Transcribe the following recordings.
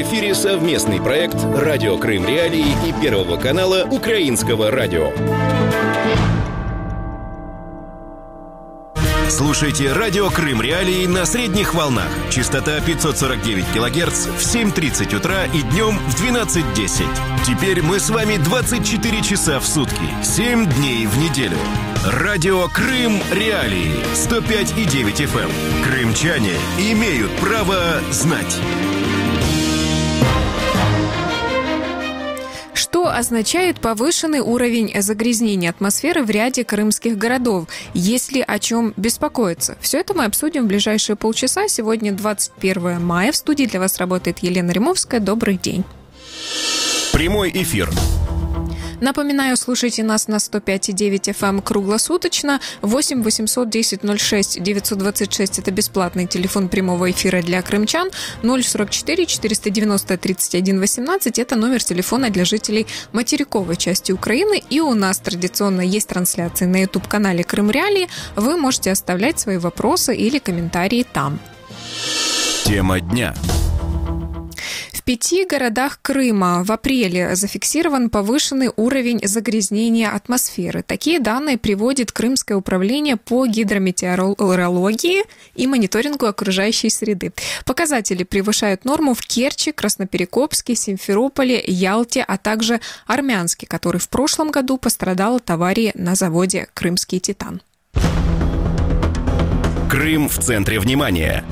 эфире совместный проект «Радио Крым Реалии» и Первого канала Украинского радио. Слушайте «Радио Крым Реалии» на средних волнах. Частота 549 кГц в 7:30 утра и днем в 12:10. Теперь мы с вами 24 часа в сутки, 7 дней в неделю. «Радио Крым Реалии» 105,9 FM. Крымчане имеют право знать. Что означает повышенный уровень загрязнения атмосферы в ряде крымских городов? Есть ли о чем беспокоиться? Все это мы обсудим в ближайшие полчаса. Сегодня 21 мая. В студии для вас работает Елена Римовская. Добрый день. Прямой эфир. Напоминаю, слушайте нас на 105,9 FM круглосуточно. 8 800 10 06 926 – это бесплатный телефон прямого эфира для крымчан. 044 490 31 18 – это номер телефона для жителей материковой части Украины. И у нас традиционно есть трансляции на YouTube-канале Крым Реалии. Вы можете оставлять свои вопросы или комментарии там. Тема дня. В 5 городах Крыма в апреле зафиксирован повышенный уровень загрязнения атмосферы. Такие данные приводит Крымское управление по гидрометеорологии и мониторингу окружающей среды. Показатели превышают норму в Керчи, Красноперекопске, Симферополе, Ялте, а также Армянске, который в прошлом году пострадал от аварии на заводе «Крымский Титан». Крым в центре внимания.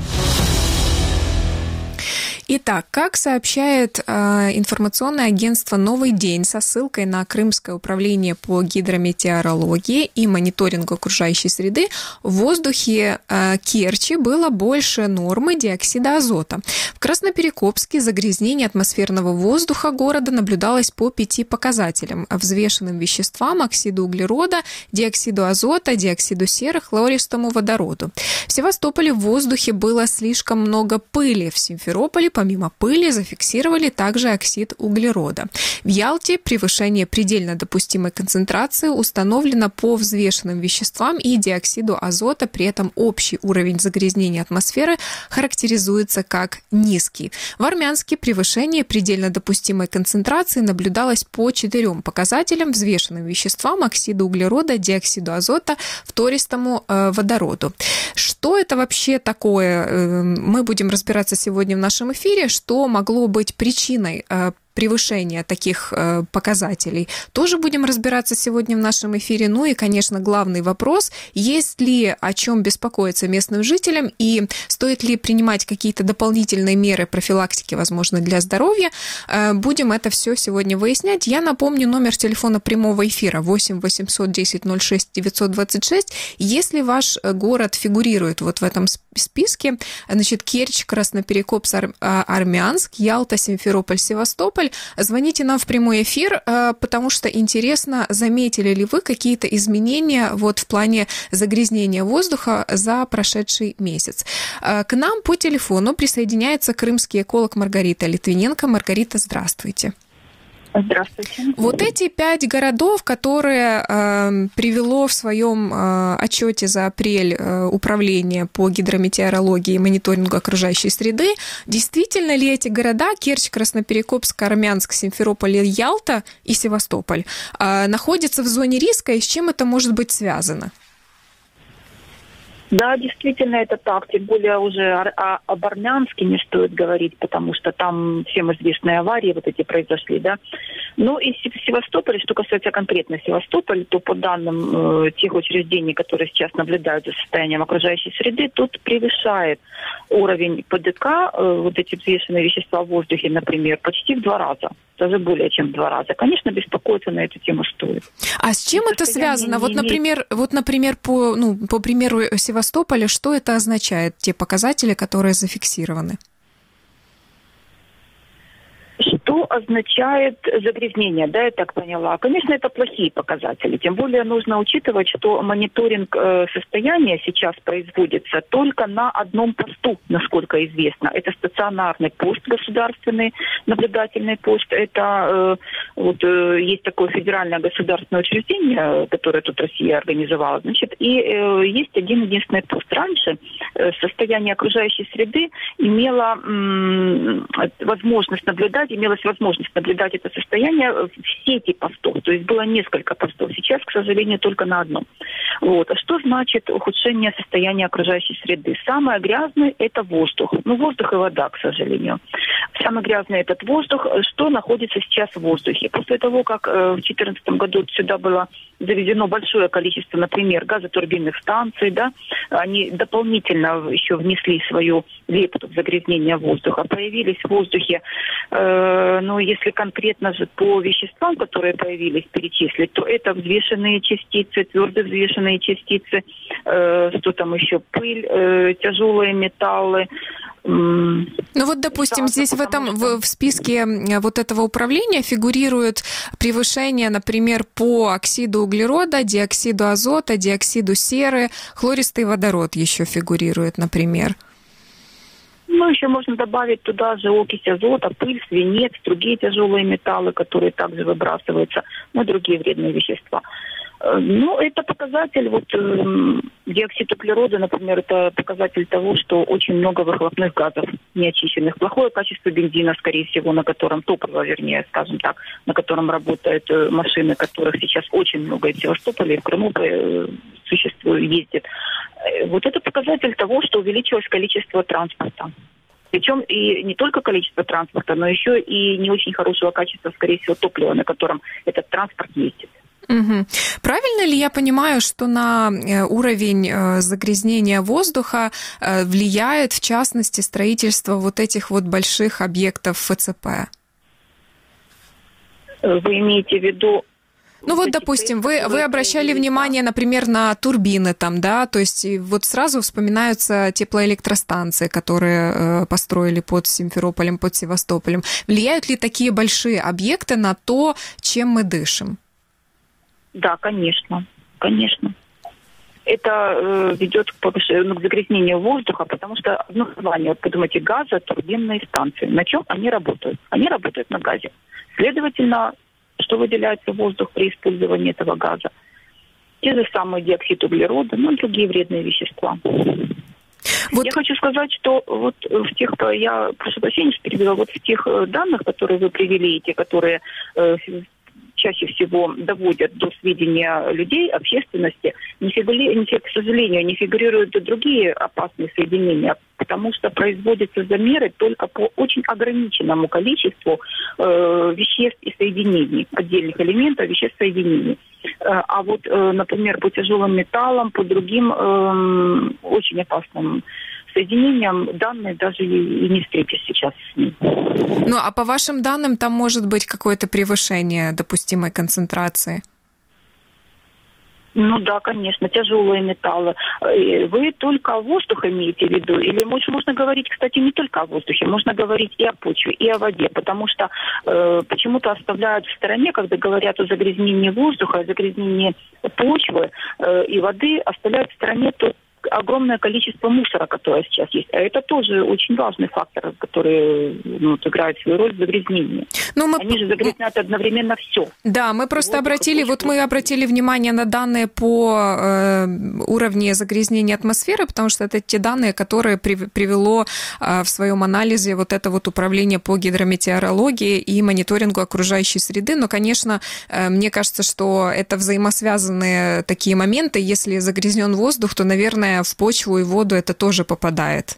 Итак, как сообщает информационное агентство «Новый день» со ссылкой на Крымское управление по гидрометеорологии и мониторингу окружающей среды, в воздухе Керчи было больше нормы диоксида азота. В Красноперекопске загрязнение атмосферного воздуха города наблюдалось по 5 показателям: взвешенным веществам, оксиду углерода, диоксиду азота, диоксиду серы, хлористому водороду. В Севастополе в воздухе было слишком много пыли. В Симферополе помимо пыли зафиксировали также оксид углерода. В Ялте превышение предельно допустимой концентрации установлено по взвешенным веществам и диоксиду азота, при этом общий уровень загрязнения атмосферы характеризуется как низкий. В Армянске превышение предельно допустимой концентрации наблюдалось по 4 показателям: взвешенным веществам, оксиду углерода, диоксиду азота, фтористому водороду. Что это вообще такое? Мы будем разбираться сегодня в нашем эфире. Что могло быть причиной превышения таких показателей, тоже будем разбираться сегодня в нашем эфире. Ну и, конечно, главный вопрос: есть ли о чем беспокоиться местным жителям и стоит ли принимать какие-то дополнительные меры профилактики, возможно, для здоровья. Будем это все сегодня выяснять. Я напомню номер телефона прямого эфира 8 800 10 06 926. Если ваш город фигурирует вот в этом списке, значит, Керчь, Красноперекопск, Армянск, Ялта, Симферополь, Севастополь, звоните нам в прямой эфир, потому что интересно, заметили ли вы какие-то изменения вот в плане загрязнения воздуха за прошедший месяц. К нам по телефону присоединяется крымский эколог Маргарита Литвиненко. Маргарита, здравствуйте. Здравствуйте. Вот эти 5 городов, которые привело в своем отчете за апрель управление по гидрометеорологии и мониторингу окружающей среды, действительно ли эти города Керчь, Красноперекопск, Армянск, Симферополь, Ялта и Севастополь находятся в зоне риска, и с чем это может быть связано? Да, действительно, это так. Тем более уже об Армянске не стоит говорить, потому что там всем известные аварии вот эти произошли, да. Ну и Севастополь, что касается конкретно Севастополя, то по данным тех учреждений, которые сейчас наблюдают за состоянием окружающей среды, тут превышает уровень ПДК, вот эти взвешенные вещества в воздухе, например, почти в 2 раза. Даже более чем в 2 раза. Конечно, беспокоиться на эту тему стоит. А с чем это связано? Вот, например, по примеру Севастополя, что это означает, те показатели, которые зафиксированы? Что означает загрязнение, да, я так поняла? Конечно, это плохие показатели. Тем более нужно учитывать, что мониторинг состояния сейчас производится только на одном посту, насколько известно. Это стационарный пост государственный, наблюдательный пост. Это есть такое федеральное государственное учреждение, которое тут Россия организовала. Значит, и есть один единственный пост. Раньше состояние окружающей среды имело возможность наблюдать это состояние в сети постов. То есть было несколько постов. Сейчас, к сожалению, только на одном. А что значит ухудшение состояния окружающей среды? Самое грязное – это воздух. Воздух и вода, к сожалению. Самый грязный – этот воздух. Что находится сейчас в воздухе? После того, как в 2014 году сюда было завезено большое количество, например, газотурбинных станций, да, они дополнительно еще внесли свою лепту в загрязнение воздуха. Появились в воздухе, если конкретно же по веществам, которые появились, перечислить, то это взвешенные частицы, твердо взвешенные частицы, что там еще, пыль, тяжелые металлы. Допустим, здесь в списке вот этого управления фигурирует превышение, например, по оксиду углерода, диоксиду азота, диоксиду серы, хлористый водород еще фигурирует, например. Еще можно добавить туда же окись азота, пыль, свинец, другие тяжелые металлы, которые также выбрасываются, другие вредные вещества. Это показатель, диоксид углерода, например, это показатель того, что очень много выхлопных газов неочищенных. Плохое качество бензина, скорее всего, на котором топливо, вернее, скажем так, на котором работают машины, которых сейчас очень много и в Севастополе, и в Крыму ездят. Это показатель того, что увеличилось количество транспорта. Причем и не только количество транспорта, но еще и не очень хорошего качества, скорее всего, топлива, на котором этот транспорт ездит. Угу. Правильно ли я понимаю, что на уровень загрязнения воздуха влияет, в частности, строительство этих больших объектов ФЦП? Вы имеете в виду... допустим, вы обращали внимание, например, на турбины там, да, то есть сразу вспоминаются теплоэлектростанции, которые построили под Симферополем, под Севастополем. Влияют ли такие большие объекты на то, чем мы дышим? Да, конечно. Это ведет к загрязнению воздуха, потому что одно название, подумайте, газотурбинные станции. На чем они работают? Они работают на газе. Следовательно, что выделяется в воздух при использовании этого газа? Те же самые диоксид углерода, другие вредные вещества. Я хочу сказать, что в тех, я прошу прощения, что перебила, в тех данных, которые вы привели, те, которые чаще всего доводят до сведения людей, общественности, к сожалению, не фигурируют другие опасные соединения, потому что производятся замеры только по очень ограниченному количеству веществ и соединений, отдельных элементов, веществ, соединений. А например, по тяжелым металлам, по другим очень опасным соединениям данные даже и не встретишь сейчас с ним. А по вашим данным там может быть какое-то превышение допустимой концентрации? Да, конечно, тяжелые металлы. Вы только воздух имеете в виду? Или можно говорить, кстати, не только о воздухе, можно говорить и о почве, и о воде, потому что почему-то оставляют в стороне, когда говорят о загрязнении воздуха, о загрязнении почвы и воды, оставляют в стороне огромное количество мусора, которое сейчас есть. А это тоже очень важный фактор, который играет свою роль в загрязнении. Они же загрязняют одновременно все. Да, мы просто обратили внимание на данные по уровню загрязнения атмосферы, потому что это те данные, которые привело в своем анализе это управление по гидрометеорологии и мониторингу окружающей среды. Но, конечно, мне кажется, что это взаимосвязанные такие моменты. Если загрязнен воздух, то, наверное, в почву и воду это тоже попадает.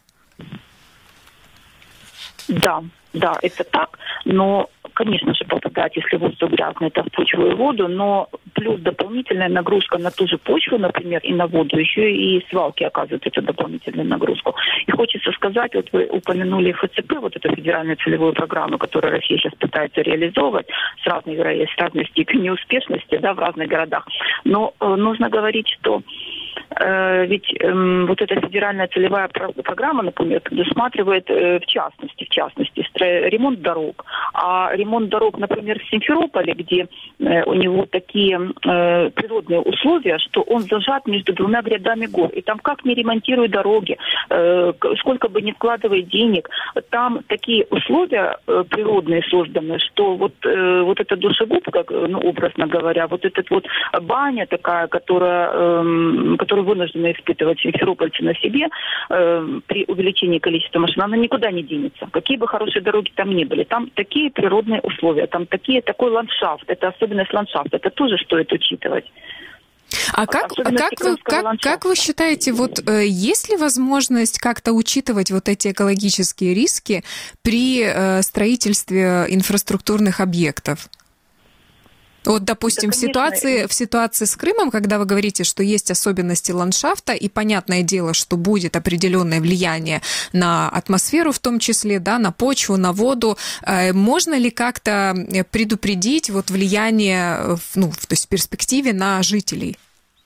Да, это так. Но, конечно же, попадает, если воздух грязный, это в почву и воду, но плюс дополнительная нагрузка на ту же почву, например, и на воду, еще и свалки оказывают эту дополнительную нагрузку. И хочется сказать, вы упомянули ФЦП, эту федеральную целевую программу, которую Россия сейчас пытается реализовывать с разной степенью успешности, в разных городах. Но нужно говорить, что ведь эта федеральная целевая программа, например, предусматривает в частности ремонт дорог, А ремонт дорог, например, в Симферополе, где у него такие природные условия, что он зажат между двумя грядами гор. И там как ни ремонтируй дороги, сколько бы ни вкладывай денег, там такие условия природные созданы, что вот эта душегубка, образно говоря, вот эта вот баня такая, которую вынуждены испытывать симферопольцы на себе при увеличении количества машин, она никуда не денется. Какие бы хорошие дороги там ни были. Там такие природные условия, там такой ландшафт, это особенность ландшафта, это тоже стоит учитывать. А как вы считаете, есть ли возможность как-то учитывать вот эти экологические риски при строительстве инфраструктурных объектов? Вот, допустим, да, в ситуации с Крымом, когда вы говорите, что есть особенности ландшафта, и понятное дело, что будет определенное влияние на атмосферу, в том числе, да, на почву, на воду, можно ли как-то предупредить влияние, то есть в перспективе на жителей?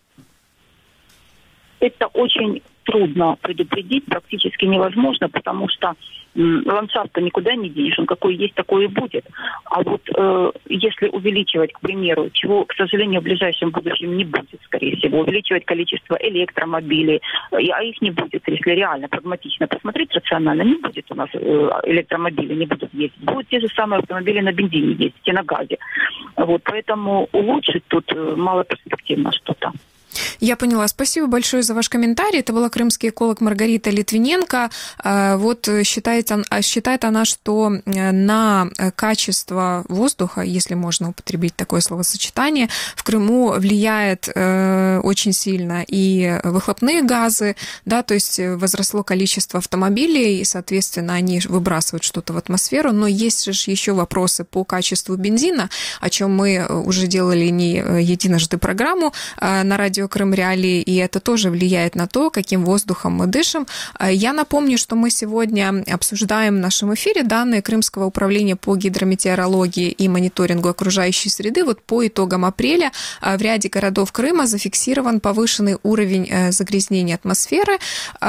Это очень трудно предупредить, практически невозможно, потому что ландшафт-то никуда не денешь, он какой есть, такой и будет. А вот если увеличивать, к примеру, чего, к сожалению, в ближайшем будущем не будет, скорее всего, увеличивать количество электромобилей, а их не будет, если реально, прагматично посмотреть, рационально, не будет у нас электромобилей, не будут ездить. Будут те же самые автомобили на бензине ездить и на газе. Вот, поэтому улучшить тут малоперспективно что-то. Я поняла. Спасибо большое за ваш комментарий. Это была крымский эколог Маргарита Литвиненко. Считает она, что на качество воздуха, если можно употребить такое словосочетание, в Крыму влияет очень сильно и выхлопные газы, да, то есть возросло количество автомобилей, и, соответственно, они выбрасывают что-то в атмосферу, но есть же еще вопросы по качеству бензина, о чем мы уже делали не единожды программу на радио Крым Реалии, и это тоже влияет на то, каким воздухом мы дышим. Я напомню, что мы сегодня обсуждаем в нашем эфире данные Крымского управления по гидрометеорологии и мониторингу окружающей среды. Вот по итогам апреля в ряде городов Крыма зафиксирован повышенный уровень загрязнения атмосферы.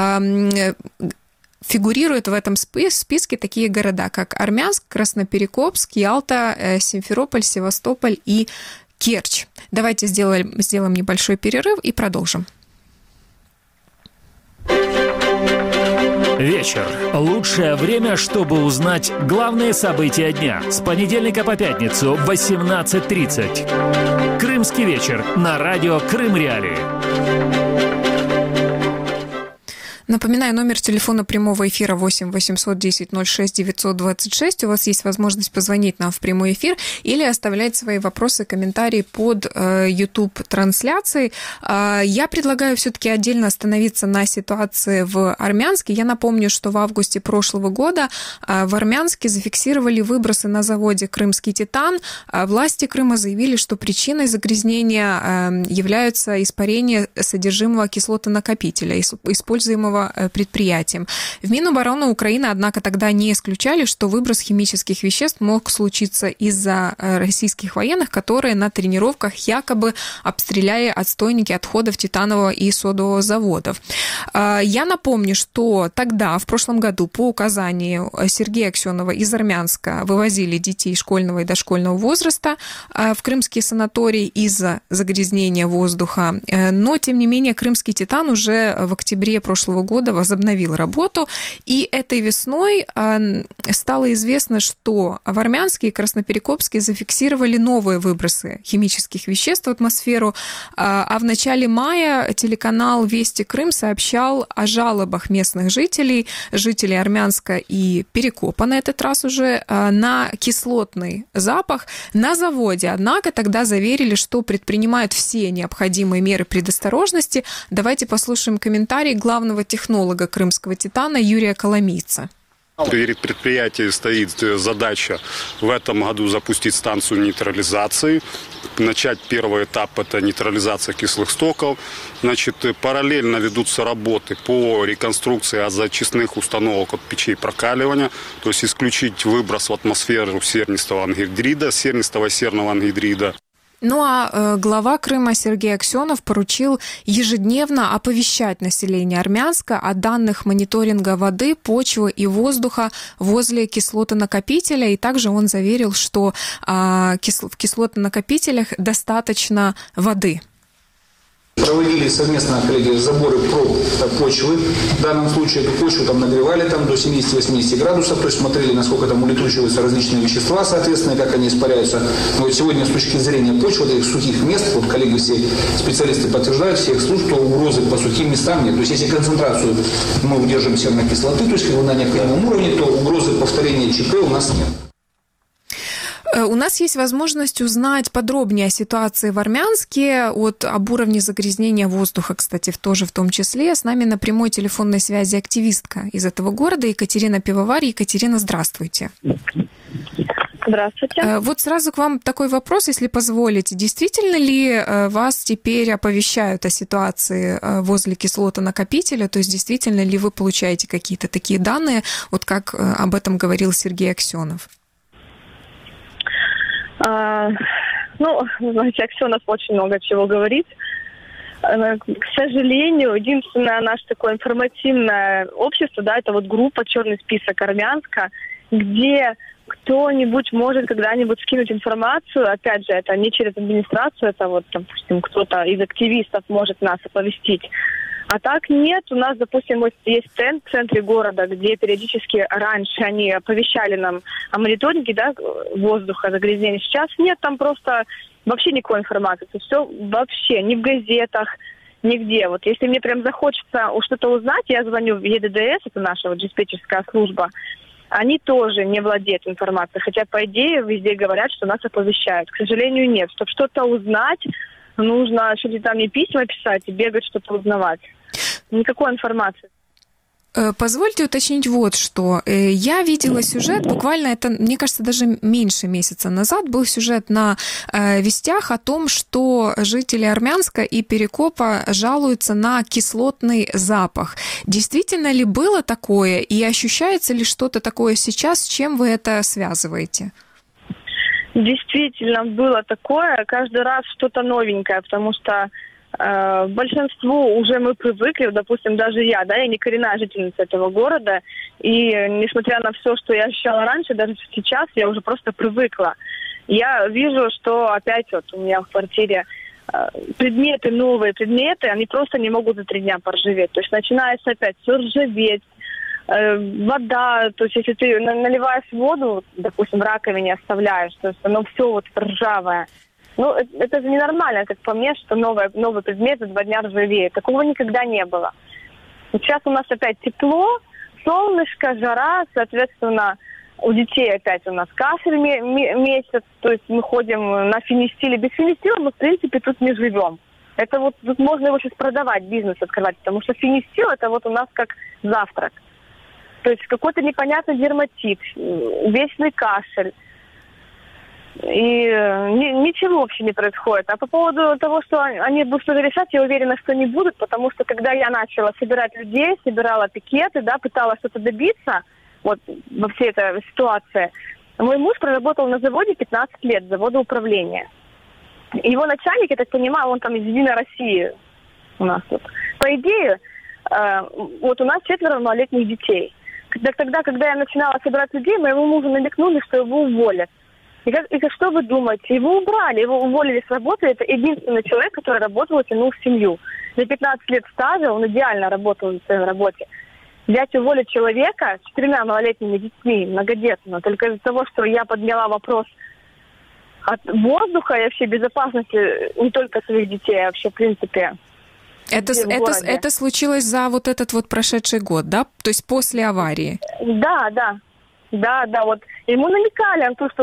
Фигурируют в этом списке такие города, как Армянск, Красноперекопск, Ялта, Симферополь, Севастополь и Керчь. Давайте сделаем небольшой перерыв и продолжим. Вечер. Лучшее время, чтобы узнать главные события дня. С понедельника по пятницу в 18:30. Крымский вечер на радио Крым Реалии. Напоминаю, номер телефона прямого эфира 8 810 06 926. У вас есть возможность позвонить нам в прямой эфир или оставлять свои вопросы, комментарии под YouTube-трансляцией. Я предлагаю все-таки отдельно остановиться на ситуации в Армянске. Я напомню, что в августе прошлого года в Армянске зафиксировали выбросы на заводе «Крымский титан». Власти Крыма заявили, что причиной загрязнения являются испарения содержимого кислотонакопителя, используемого предприятием. В Минобороны Украины, однако, тогда не исключали, что выброс химических веществ мог случиться из-за российских военных, которые на тренировках якобы обстреляли отстойники отходов титанового и содового заводов. Я напомню, что тогда, в прошлом году, по указанию Сергея Аксенова из Армянска вывозили детей школьного и дошкольного возраста в крымские санатории из-за загрязнения воздуха. Но, тем не менее, Крымский титан уже в октябре прошлого года возобновил работу, и этой весной стало известно, что в Армянске и Красноперекопске зафиксировали новые выбросы химических веществ в атмосферу, а в начале мая телеканал «Вести Крым» сообщал о жалобах местных жителей Армянска и Перекопа на этот раз уже, на кислотный запах на заводе. Однако тогда заверили, что предпринимают все необходимые меры предосторожности. Давайте послушаем комментарий главного технолога крымского титана Юрия Коломийца. Перед предприятием стоит задача в этом году запустить станцию нейтрализации. Начать первый этап – это нейтрализация кислых стоков. Параллельно ведутся работы по реконструкции очистных установок от печей прокаливания, то есть исключить выброс в атмосферу сернистого ангидрида, сернистого и серного ангидрида. Ну а глава Крыма Сергей Аксенов поручил ежедневно оповещать население Армянска о данных мониторинга воды, почвы и воздуха возле кислотонакопителя. И также он заверил, что в кислотонакопителях достаточно воды. Проводили совместно, коллеги, заборы проб почвы. В данном случае эту почву там нагревали до 70-80 градусов, то есть смотрели, насколько там улетучиваются различные вещества, соответственно, как они испаряются. Но вот сегодня с точки зрения почвы, этих сухих мест, вот коллеги все специалисты подтверждают, всех служб, что угрозы по сухим местам нет. То есть если концентрацию мы удержим серной-кислоты, то есть на необходимом уровне, то угрозы повторения ЧП у нас нет. У нас есть возможность узнать подробнее о ситуации в Армянске, об уровне загрязнения воздуха, кстати, тоже в том числе. С нами на прямой телефонной связи активистка из этого города Екатерина Пивоварь. Екатерина, здравствуйте. Здравствуйте. Вот сразу к вам такой вопрос, если позволите. Действительно ли вас теперь оповещают о ситуации возле кислотонакопителя? То есть действительно ли вы получаете какие-то такие данные, вот как об этом говорил Сергей Аксенов? Знаете, Аксенов очень много чего говорит. К сожалению, единственное наше такое информативное общество, это вот группа «Черный список Армянска», где кто-нибудь может когда-нибудь скинуть информацию. Опять же, это не через администрацию, это вот, допустим, кто-то из активистов может нас оповестить. А так нет, у нас, допустим, есть стенд в центре города, где периодически раньше они оповещали нам о мониторинге воздуха, загрязнения. Сейчас нет, там просто вообще никакой информации. То есть все вообще, ни в газетах, нигде. Вот если мне прям захочется что-то узнать, я звоню в ЕДДС, это наша диспетчерская служба, они тоже не владеют информацией. Хотя, по идее, везде говорят, что нас оповещают. К сожалению, нет. Чтобы что-то узнать, нужно что-то там и письма писать, и бегать что-то узнавать. Никакой информации. Позвольте уточнить вот что. Я видела сюжет, буквально это, мне кажется, даже меньше месяца назад был сюжет на Вестях о том, что жители Армянска и Перекопа жалуются на кислотный запах. Действительно ли было такое и ощущается ли что-то такое сейчас, с чем вы это связываете? Действительно было такое, каждый раз что-то новенькое, потому что большинству уже мы привыкли, допустим, даже я не коренная жительница этого города, и несмотря на все, что я ощущала раньше, даже сейчас я уже просто привыкла. Я вижу, что опять у меня в квартире новые предметы, они просто не могут за 3 дня поржаветь. То есть начинается опять все ржаветь, вода, то есть если ты наливаешь воду, допустим, в раковине оставляешь, то есть оно все ржавое. Это же ненормально, как по мне, что новый предмет за 2 дня ржавеет. Такого никогда не было. Сейчас у нас опять тепло, солнышко, жара, соответственно, у детей опять у нас кашель месяц, то есть мы ходим на фенистиле. Без фенистила мы, в принципе, тут не живем. Это тут можно его сейчас продавать, бизнес открывать, потому что фенистил это у нас как завтрак. То есть какой-то непонятный дерматит, вечный кашель. И ничего вообще не происходит. А по поводу того, что они будут что-то решать, я уверена, что не будут, потому что когда я начала собирать людей, собирала пикеты, пыталась что-то добиться во всей этой ситуации, мой муж проработал на заводе 15 лет, завода управления. Его начальник, я так понимаю, он там из Единой России у нас тут. По идее, у нас 4 малолетних детей. Когда я начинала собирать людей, моему мужу намекнули, что его уволят. И что вы думаете? Его убрали, его уволили с работы. Это единственный человек, который работал и тянул семью. За 15 лет стажа он идеально работал на своей работе. Взять и уволить человека с 4 малолетними детьми, многодетно, только из-за того, что я подняла вопрос от воздуха и вообще безопасности не только своих детей, а вообще в принципе. Это случилось за этот прошедший год, да? То есть после аварии? Да. Ему намекали на то, что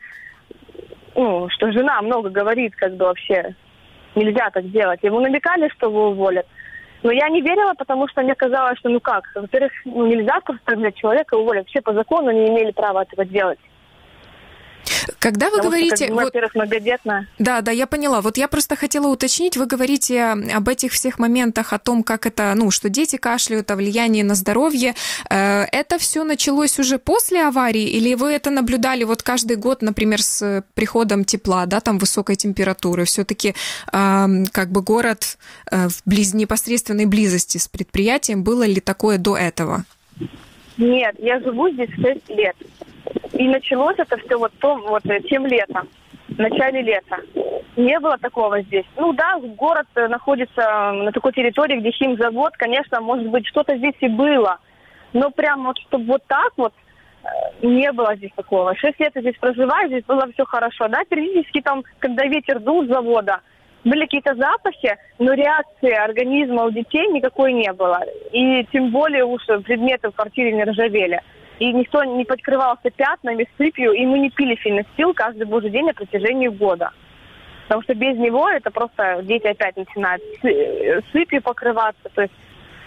что жена много говорит, вообще нельзя так делать. Ему намекали, что его уволят. Но я не верила, потому что мне казалось, что во-первых, нельзя просто взять человека и уволить. Вообще по закону не имели права этого делать. Когда вы говорите... Во-первых, многодетная. Да, я поняла. Вот я просто хотела уточнить, вы говорите об этих всех моментах, о том, как это, что дети кашляют, о влиянии на здоровье. Это все началось уже после аварии, или вы это наблюдали вот каждый год, например, с приходом тепла, да, там высокой температуры? Все-таки как бы город в непосредственной близости с предприятием. Было ли такое до этого? Нет, я живу здесь 6 лет. И началось это все тем летом, в начале лета. Не было такого здесь. Город находится на такой территории, где химзавод, конечно, может быть, что-то здесь и было. Но прям чтобы вот так вот не было здесь такого. 6 лет я здесь проживаю, здесь было все хорошо. Да, периодически там, когда ветер дул с завода, были какие-то запахи, но реакции организма у детей никакой не было. И тем более уж предметы в квартире не ржавели. И никто не подкрывался пятнами, сыпью, и мы не пили фенастил каждый божий день на протяжении года. Потому что без него это просто дети опять начинают сыпью покрываться. То есть...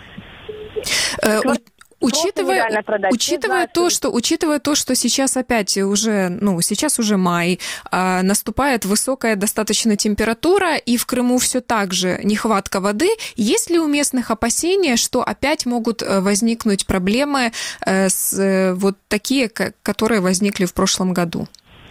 Учитывая то, что сейчас опять уже, сейчас уже май, наступает высокая достаточно температура, и в Крыму все так же нехватка воды, есть ли у местных опасения, что опять могут возникнуть проблемы вот такие, которые возникли в прошлом году?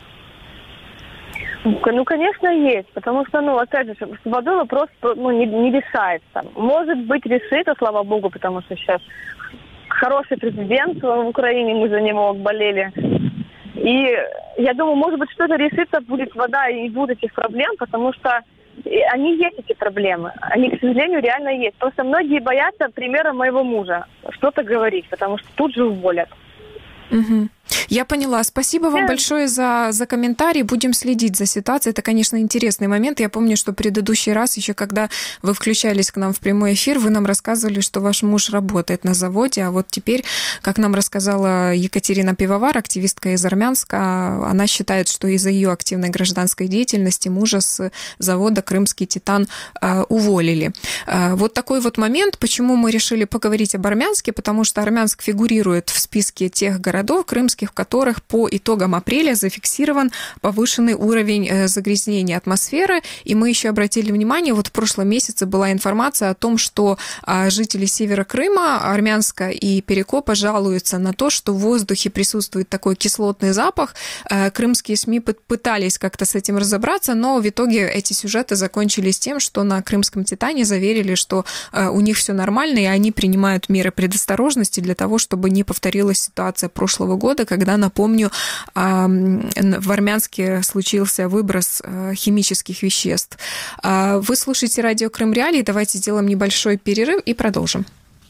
Конечно, есть, потому что, опять же, с водой вопрос не решается. Может быть, решится, слава богу, потому что сейчас хороший президент в Украине, мы за него болели. И я думаю, может быть, что-то решится, будет вода и будут этих проблем, потому что они есть, эти проблемы. Они, к сожалению, реально есть. Просто многие боятся примера моего мужа что-то говорить, потому что тут же уволят. Угу. Я поняла. Спасибо вам большое за комментарий. Будем следить за ситуацией. Это, конечно, интересный момент. Я помню, что в предыдущий раз, еще когда вы включались к нам в прямой эфир, вы нам рассказывали, что ваш муж работает на заводе, а вот теперь, как нам рассказала Екатерина Пивовар, активистка из Армянска, она считает, что из-за ее активной гражданской деятельности мужа с завода «Крымский Титан» уволили. Вот такой вот момент. Почему мы решили поговорить об Армянске? Потому что Армянск фигурирует в списке тех городов крымских, в которых по итогам апреля зафиксирован повышенный уровень загрязнения атмосферы. И мы еще обратили внимание, вот в прошлом месяце была информация о том, что жители севера Крыма, Армянска и Перекопа жалуются на то, что в воздухе присутствует такой кислотный запах. Крымские СМИ пытались как-то с этим разобраться, но в итоге эти сюжеты закончились тем, что на Крымском Титане заверили, что у них все нормально, и они принимают меры предосторожности для того, чтобы не повторилась ситуация прошлого года, когда, напомню, в Армянске случился выброс химических веществ. Вы слушаете радио Крым Реалии. Давайте сделаем небольшой перерыв и продолжим.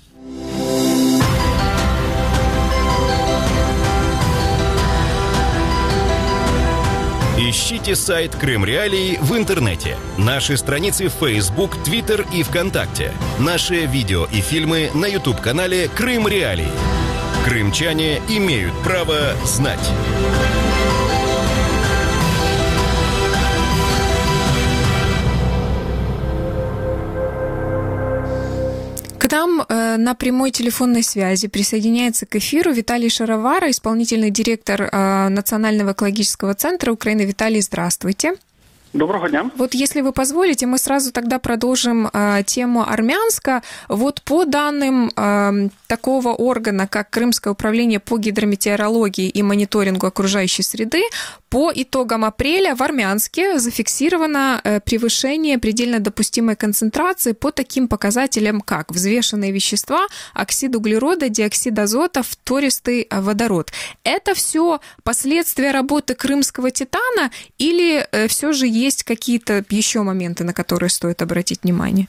Ищите сайт Крым Реалии в интернете. Наши страницы в Facebook, Twitter и ВКонтакте. Наши видео и фильмы на YouTube-канале Крым Реалии. Крымчане имеют право знать. К нам на прямой телефонной связи присоединяется к эфиру Виталий Шаровара, исполнительный директор Национального экологического центра Украины. Виталий, здравствуйте. Доброго дня. Вот если вы позволите, мы сразу тогда продолжим тему Армянска. Вот по данным такого органа, как Крымское управление по гидрометеорологии и мониторингу окружающей среды, по итогам апреля в Армянске зафиксировано превышение предельно допустимой концентрации по таким показателям, как взвешенные вещества, оксид углерода, диоксид азота, фтористый водород. Это все последствия работы Крымского Титана или все же есть какие-то еще моменты, на которые стоит обратить внимание?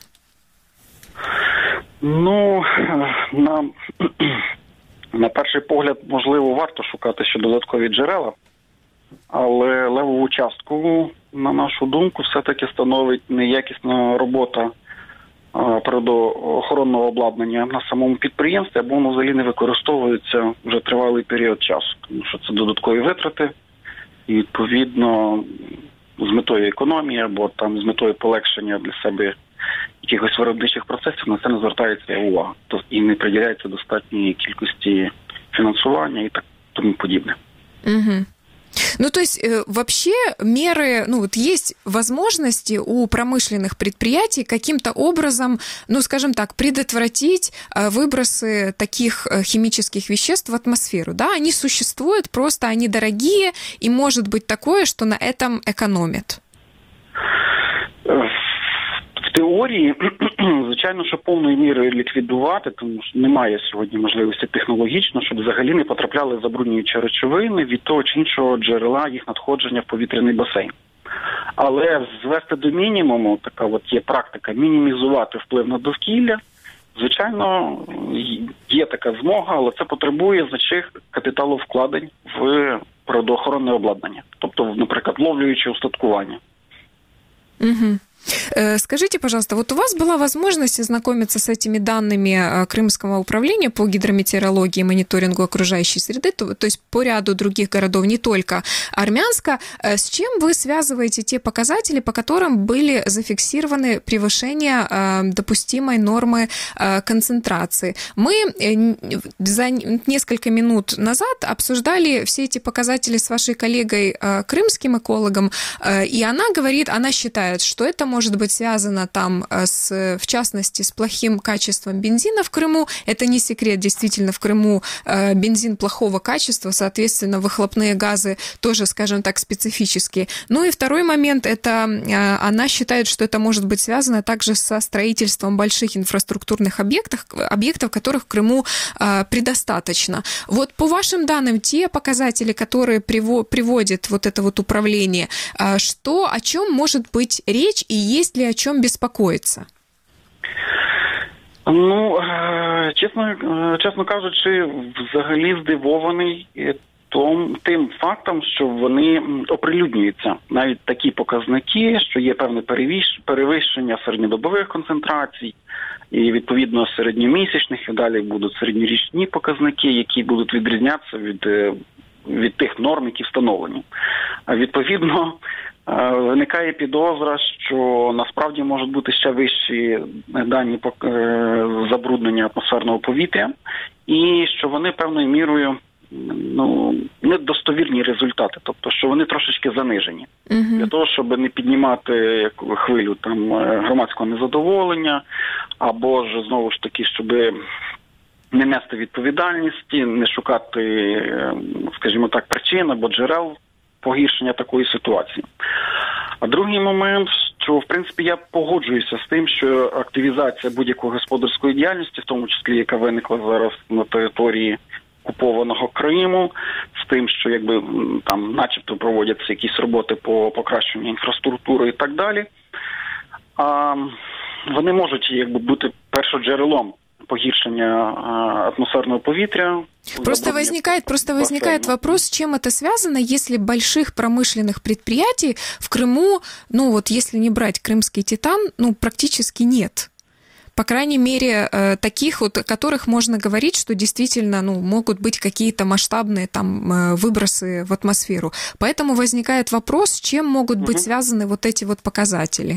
На перший погляд, можливо, варто шукати ще додаткові джерела, але левову частку, на нашу думку, все-таки становить неякісна робота природоохоронного обладнання на самому підприємстві, або воно взагалі не використовується вже тривалий період часу, тому що це додаткові витрати, і, відповідно, з метою економії або там з метою полегшення для себе якихось виробничих процесів на це не звертається увага. І не приділяється достатньої кількості фінансування і так тому подібне. Угу. Ну, то есть, вообще меры, ну, вот есть возможности у промышленных предприятий каким-то образом, ну, скажем так, предотвратить выбросы таких химических веществ в атмосферу, да? Они существуют, просто они дорогие, и может быть такое, что на этом экономят. В теорії, звичайно, що повної міри ліквідувати, тому що немає сьогодні можливості технологічно, щоб взагалі не потрапляли забруднюючі речовини від того чи іншого джерела їх надходження в повітряний басейн. Але звести до мінімуму, така от є практика, мінімізувати вплив на довкілля, звичайно, є така змога, але це потребує значних капіталовкладень в природоохоронне обладнання. Тобто, наприклад, ловлююче устаткування. Угу. Скажите, пожалуйста, вот у вас была возможность ознакомиться с этими данными Крымского управления по гидрометеорологии и мониторингу окружающей среды, то есть по ряду других городов, не только Армянска. С чем вы связываете те показатели, по которым были зафиксированы превышения допустимой нормы концентрации? Мы за несколько минут назад обсуждали все эти показатели с вашей коллегой, крымским экологом, и она считает, что это может быть связано там, в частности, с плохим качеством бензина в Крыму. Это не секрет, действительно, в Крыму бензин плохого качества, соответственно, выхлопные газы тоже, скажем так, специфические. Ну и второй момент, это она считает, что это может быть связано также со строительством больших инфраструктурных объектов, которых в Крыму предостаточно. Вот по вашим данным, те показатели, которые приводит вот это вот управление, о чем может быть речь и есть ли о чем беспокоиться? Ну, чесно кажучи, взагалі здивований тим фактом, що вони оприлюднюються. Навіть такі показники, що є певне перевищення середньодобових концентрацій, і відповідно середньомісячних, і далі будуть середньорічні показники, які будуть відрізнятися від тих норм, які встановлені. А відповідно, виникає підозра, що насправді можуть бути ще вищі дані забруднення атмосферного повітря, і що вони певною мірою недостовірні результати, тобто, що вони трошечки занижені. Для того, щоб не піднімати хвилю там громадського незадоволення, або ж, знову ж таки, щоб не нести відповідальності, не шукати, скажімо так, причин або джерел погіршення такої ситуації. А другий момент, що, в принципі, я погоджуюся з тим, що активізація будь-якої господарської діяльності, в тому числі, яка виникла зараз на території окупованого Криму, з тим, що якби там начебто проводяться якісь роботи по покращенню інфраструктури і так далі, вони можуть якби бути першоджерелом погіршення атмосферного повітря. Просто возникает вопрос, с чем это связано, если больших промышленных предприятий в Крыму, ну вот если не брать крымский титан, ну практически нет. По крайней мере, таких вот, о которых можно говорить, что действительно, ну, могут быть какие-то масштабные там выбросы в атмосферу. Поэтому возникает вопрос, с чем могут быть связаны вот эти вот показатели.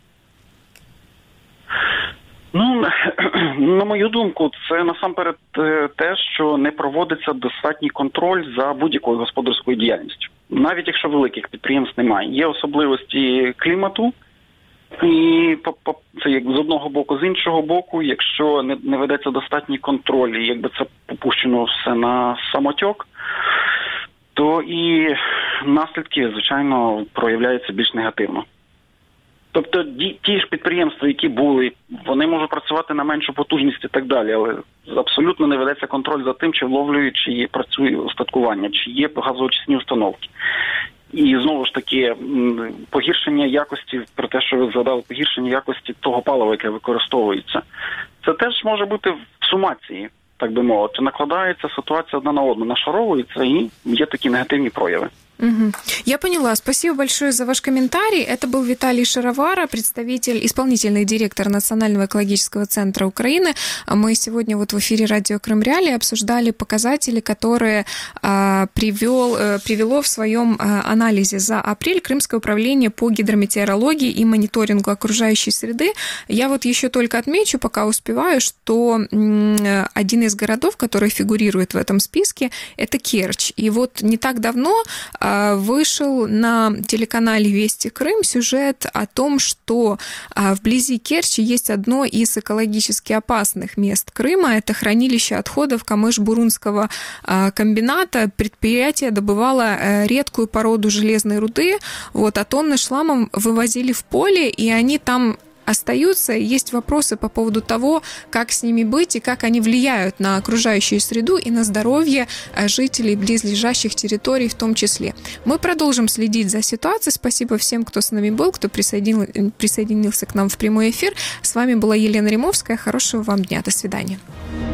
Ну, на мою думку, це насамперед те, що не проводиться достатній контроль за будь-якою господарською діяльністю. Навіть якщо великих підприємств немає. Є особливості клімату, і це як з одного боку, з іншого боку, якщо не ведеться достатній контроль, і якби це попущено все на самотек, то і наслідки, звичайно, проявляються більш негативно. Тобто ті ж підприємства, які були, вони можуть працювати на меншу потужність і так далі, але абсолютно не ведеться контроль за тим, чи вловлюють, чи працює устаткування, чи є газоочисні установки. І знову ж таки, погіршення якості, про те, що ви згадали, погіршення якості того палива, яке використовується, це теж може бути в сумації, так би мовити. Накладається ситуація одна на одну, нашаровується, і є такі негативні прояви. Угу. Я поняла. Спасибо большое за ваш комментарий. Это был Виталий Шаровара, исполнительный директор Национального экологического центра Украины. Мы сегодня вот в эфире радио Крым Реалии обсуждали показатели, которые привело в своем анализе за апрель Крымское управление по гидрометеорологии и мониторингу окружающей среды. Я вот еще только отмечу, пока успеваю, что один из городов, который фигурирует в этом списке, это Керчь. И вот не так давно вышел на телеканале «Вести Крым» сюжет о том, что вблизи Керчи есть одно из экологически опасных мест Крыма. Это хранилище отходов Камыш-Бурунского комбината. Предприятие добывало редкую породу железной руды, а тонны шлама вывозили в поле, и они там остаются. Есть вопросы по поводу того, как с ними быть и как они влияют на окружающую среду и на здоровье жителей близлежащих территорий в том числе. Мы продолжим следить за ситуацией. Спасибо всем, кто с нами был, кто присоединился к нам в прямой эфир. С вами была Елена Римовская. Хорошего вам дня. До свидания.